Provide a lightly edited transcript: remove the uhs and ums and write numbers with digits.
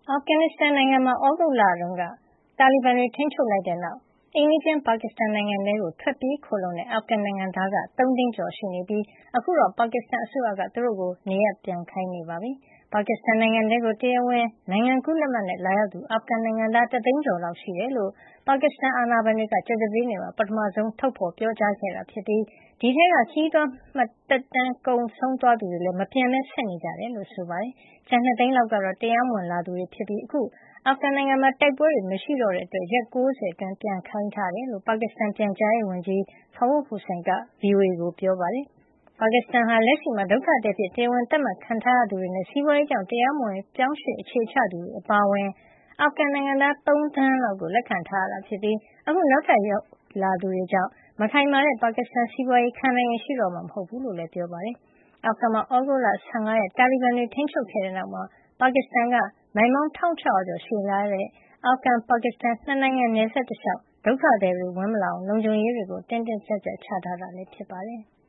အာဖဂန်နစ္စတန်နိုင်ငံမှာ သြဂုတ်လတုန်းက တာလီဘန်တွေ ထိန်းချုပ်လိုက်တဲ့နောက် အိမ်နီးချင်း ပါကစ္စတန်နိုင်ငံထဲကို ထွက်ပြေးခိုလှုံတဲ့ အာဖဂန်နိုင်ငံသား ၃ သိန်းကျော်ရှိနေပြီး အခုတော့ ပါကစ္စတန်အစိုးရက သူတို့ကို နေရပ်ပြန်ခိုင်းနေပါပြီ။ ပါကစ္စတန်နိုင်ငံထဲကို တရားဝင် နိုင်ငံကူးလက်မှတ်နဲ့ လာရောက်သူ အာဖဂန်နိုင်ငံသား ၁ သိန်းကျော်လောက်ရှိတယ်လို့ ပါကစ္စတန်အာဏာပိုင်တွေက ကြာသပတေးနေ့မှာ ပထမဆုံး ထုတ်ဖော်ပြောကြားခဲ့တာဖြစ်ပြီး ဒီအထဲက ခရီးသွားသက်တမ်းကုန်ဆုံးသွားသူတွေလည်း မပြန်ပဲ ဆက်နေကြတယ်လို့ ဆိုပါတယ်။ ကျန် ၂ သိန်းလောက်ကတော့ တရားမဝင်လာသူတွေဖြစ်ပြီး အခု အာဖဂန်နိုင်ငံမှာ တိုက်ပွဲတွေ မရှိတော့တဲ့အတွက် ရက် ၉၀ အတွင်း ပြန်ခိုင်းထားတယ်လို့ ပါကစ္စတန် ပြန်ကြားရေးဝန်ကြီး Fawad Hussain က VOA ကို ပြောပါတယ်။ ပါကစ္စတန်ဟာ လက်ရှိမှာ ဒုက္ခသည်အဖြစ် တရားဝင်သတ်မှတ်ခံထားရသူတွေနဲ့ စီးပွားရေးကြောင့် တရားမဝင် ပြောင်းရွှေ့အခြေချသူတွေ အပါအဝင် အာဖဂန်နိုင်ငံသား ၃ သန်းလောက်ကို လက်ခံထားရတာဖြစ်ပြီး အခု နောက်ထပ်ရောက်လာသူတွေကြောင့် မခိုင်မာတဲ့ ပါကစ္စတန်စီးပွားရေး ခံနိုင်ရည်ရှိတော့မှာ မဟုတ်ဘူးလို့လည်း ပြောပါတယ်။ အာဖဂန်မှာ သြဂုတ်လ ၁၅ ရက် တာလီဘန်တွေ ထိန်းချုပ်ခဲ့တဲ့နောက်မှာ ပါကစ္စတန်က မိုင်ပေါင်း ၁၆၀၀ ကျော်ရှည်လျားတဲ့ အာဖဂန်- ပါကစ္စတန် ၂ နိုင်ငံ နယ်စပ်တလျှောက် ဒုက္ခသည်တွေ ဝင်မလာအောင် လုံခြုံရေးတွေ တင်းတင်းကျပ်ကျပ် ချထားတာ ဖြစ်ပါတယ်။